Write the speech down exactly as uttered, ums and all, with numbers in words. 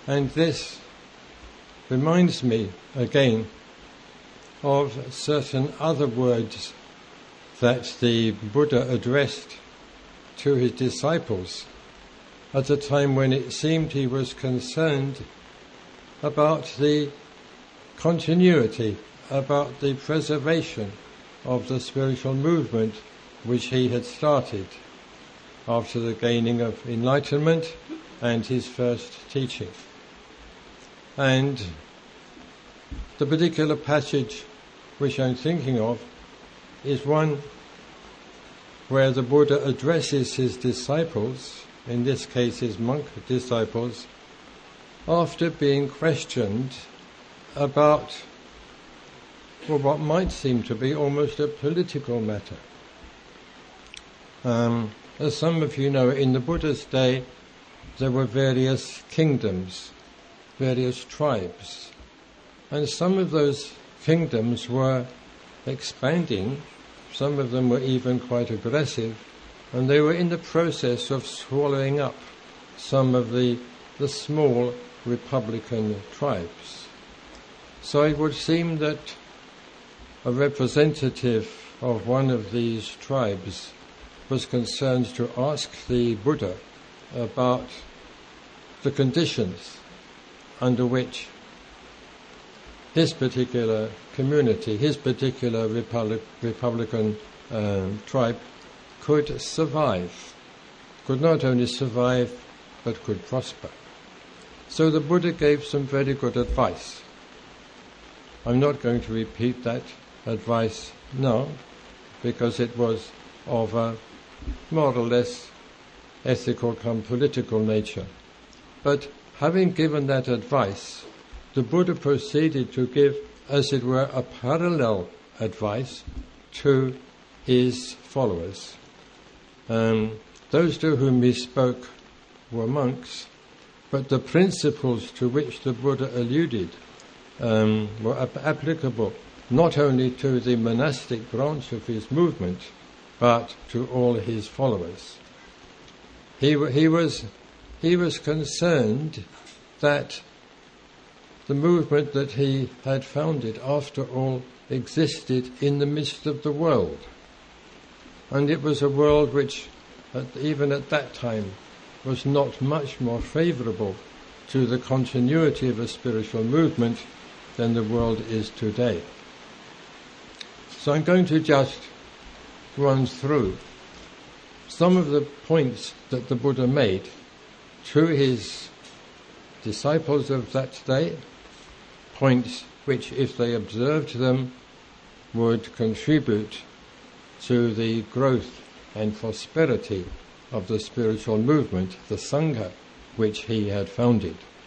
And this reminds me again of certain other words that the Buddha addressed to his disciples at a time when it seemed he was concerned about the continuity, about the preservation of the spiritual movement which he had started after the gaining of enlightenment and his first teaching. And the particular passage which I'm thinking of is one where the Buddha addresses his disciples, in this case his monk disciples, after being questioned about well, what might seem to be almost a political matter. Um, as some of you know, in the Buddha's day there were various kingdoms, various tribes, and some of those kingdoms were expanding, some of them were even quite aggressive, and they were in the process of swallowing up some of the, the small republican tribes. So it would seem that a representative of one of these tribes was concerned to ask the Buddha about the conditions under which his particular community, his particular Republic, Republican um, tribe could survive, could not only survive but could prosper. So the Buddha gave some very good advice. I'm not going to repeat that advice now because it was of a more or less ethical come political nature. But having given that advice, the Buddha proceeded to give, as it were, a parallel advice to his followers. Um, those to whom he spoke were monks, but the principles to which the Buddha alluded um, were ap- applicable not only to the monastic branch of his movement, but to all his followers. He, w- he was he was concerned that the movement that he had founded, after all, existed in the midst of the world. And it was a world which, at, even at that time, was not much more favourable to the continuity of a spiritual movement than the world is today. So I'm going to just run through some of the points that the Buddha made to his disciples of that day, points which, if they observed them, would contribute to the growth and prosperity of the spiritual movement, the Sangha, which he had founded.